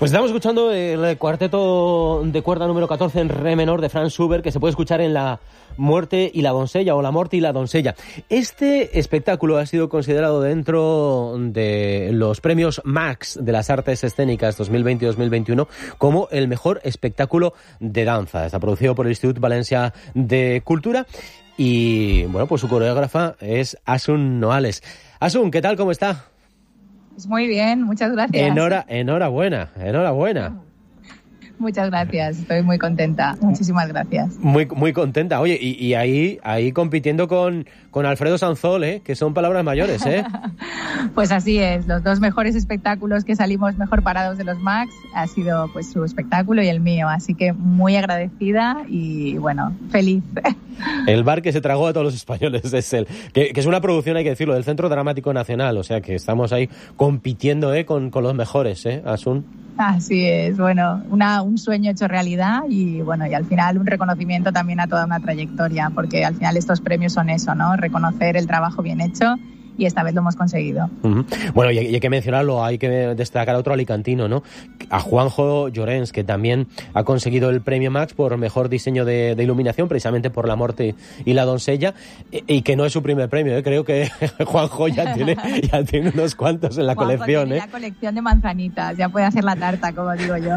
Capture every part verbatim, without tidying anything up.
Pues estamos escuchando el cuarteto de cuerda número catorce en re menor de Franz Schubert, que se puede escuchar en La Muerte y la Doncella, o La Muerte y la Doncella. Este espectáculo ha sido considerado dentro de los premios Max de las Artes Escénicas dos mil veinte y dos mil veintiuno como el mejor espectáculo de danza. Está producido por el Institut Valencià de Cultura y, bueno, pues su coreógrafa es Asun Noales. Asun, ¿qué tal? ¿Cómo está? Pues muy bien, muchas gracias. Enhora, enhorabuena, enhorabuena. Muchas gracias, estoy muy contenta. Muchísimas gracias. Muy muy contenta. Oye, y, y ahí ahí compitiendo con, con Alfredo Sanzol, ¿eh? Que son palabras mayores, ¿eh? Pues así es, los dos mejores espectáculos que salimos mejor parados de los Max ha sido pues su espectáculo y el mío, así que muy agradecida y bueno, feliz. El bar que se tragó a todos los españoles es el que, que es una producción, hay que decirlo, del Centro Dramático Nacional, o sea que estamos ahí compitiendo, ¿eh? con, con los mejores, ¿eh, Asun? Así es, bueno, una, un sueño hecho realidad y bueno, y al final un reconocimiento también a toda una trayectoria, porque al final estos premios son eso, ¿no? Reconocer el trabajo bien hecho. Y esta vez lo hemos conseguido. Uh-huh. Bueno, y hay que mencionarlo, hay que destacar a otro alicantino, ¿no? A Juanjo Llorens, que también ha conseguido el premio Max por mejor diseño de, de iluminación, precisamente por La Muerte y la Doncella, y, y que no es su primer premio, ¿eh? Creo que Juanjo ya tiene, ya tiene unos cuantos en la Juanjo colección, tiene ¿eh? La colección de manzanitas, ya puede hacer la tarta, como digo yo.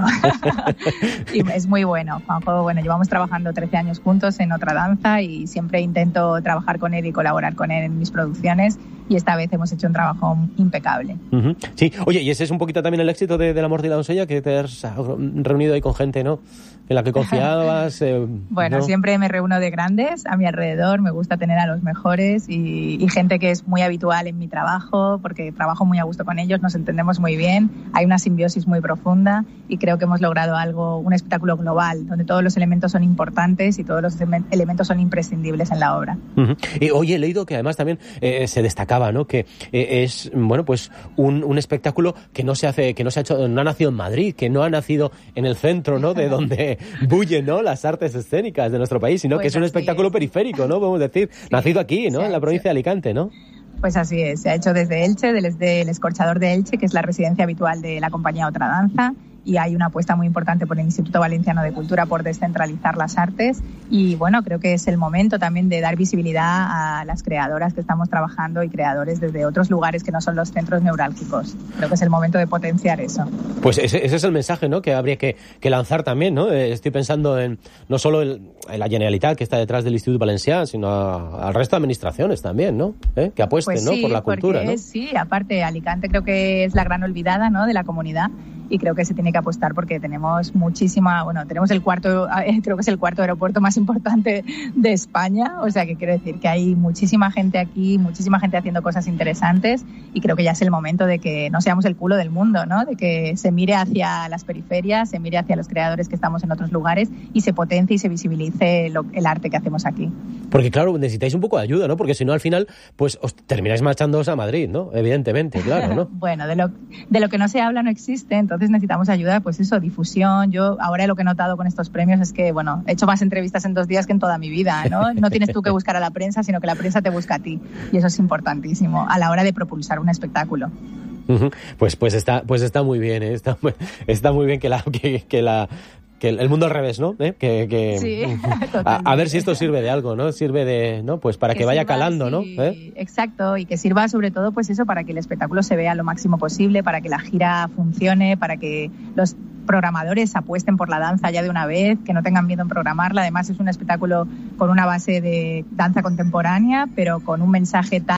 Y es muy bueno, Juanjo, bueno, llevamos trabajando trece años juntos en Otra Danza y siempre intento trabajar con él y colaborar con él en mis producciones. Y esta vez hemos hecho un trabajo impecable. Uh-huh. Sí, oye, y ese es un poquito también el éxito de, de La Muerte y la Doncella, que te has reunido ahí con gente, ¿no? En la que confiabas. Eh, bueno, ¿no? Siempre me reúno de grandes a mi alrededor, me gusta tener a los mejores y, y gente que es muy habitual en mi trabajo, porque trabajo muy a gusto con ellos, nos entendemos muy bien, hay una simbiosis muy profunda y creo que hemos logrado algo, un espectáculo global, donde todos los elementos son importantes y todos los elementos son imprescindibles en la obra. Uh-huh. Y, oye, he leído que además también eh, se destaca, ¿no? Que eh, es bueno pues un, un espectáculo que no se hace, que no se ha hecho, no ha nacido en Madrid, que no ha nacido en el centro, ¿no? De donde bullen, ¿no? Las artes escénicas de nuestro país, sino pues que es un espectáculo es. periférico, ¿no? Podemos decir, sí, nacido aquí, ¿no? En la provincia de Alicante, ¿no? Pues así es, se ha hecho desde Elche, desde el Escorchador de Elche, que es la residencia habitual de la compañía Otra Danza. Y hay una apuesta muy importante por el Instituto Valenciano de Cultura por descentralizar las artes y bueno, creo que es el momento también de dar visibilidad a las creadoras que estamos trabajando y creadores desde otros lugares que no son los centros neurálgicos. Creo que es el momento de potenciar eso. Pues ese, ese es el mensaje, ¿no? Que habría que, que lanzar también, ¿no? Estoy pensando en no solo el, en la Generalitat que está detrás del Instituto Valencià, sino a, al resto de administraciones también, ¿no? ¿Eh? Que apuesten, pues ¿no? Sí, por la cultura, ¿no? Es, sí, aparte Alicante creo que es la gran olvidada, ¿no? De la comunidad. Y creo que se tiene que apostar porque tenemos muchísima, bueno, tenemos el cuarto, creo que es el cuarto aeropuerto más importante de España, o sea que quiero decir que hay muchísima gente aquí, muchísima gente haciendo cosas interesantes y creo que ya es el momento de que no seamos el culo del mundo, ¿no? De que se mire hacia las periferias, se mire hacia los creadores que estamos en otros lugares y se potencie y se visibilice lo, el arte que hacemos aquí. Porque claro, necesitáis un poco de ayuda, ¿no? Porque si no al final, pues os termináis marchándoos a Madrid, ¿no? Evidentemente, claro, ¿no? Bueno, de lo, de lo que no se habla no existe, entonces Entonces necesitamos ayuda, pues eso, difusión. Yo ahora lo que he notado con estos premios es que, bueno, he hecho más entrevistas en dos días que en toda mi vida, ¿no? No tienes tú que buscar a la prensa, sino que la prensa te busca a ti. Y eso es importantísimo a la hora de propulsar un espectáculo. Uh-huh. Pues, pues está, pues está muy bien, ¿eh? Está, está muy bien que la, que, que la, que el mundo al revés, ¿no? ¿Eh? Que, que, sí, a, a ver si esto sirve de algo, ¿no? Sirve de, ¿no? Pues para que, que vaya sirva, calando, sí, ¿no? ¿Eh? Exacto, y que sirva sobre todo, pues eso, para que el espectáculo se vea lo máximo posible, para que la gira funcione, para que los programadores apuesten por la danza ya de una vez, que no tengan miedo en programarla. Además es un espectáculo con una base de danza contemporánea, pero con un mensaje tan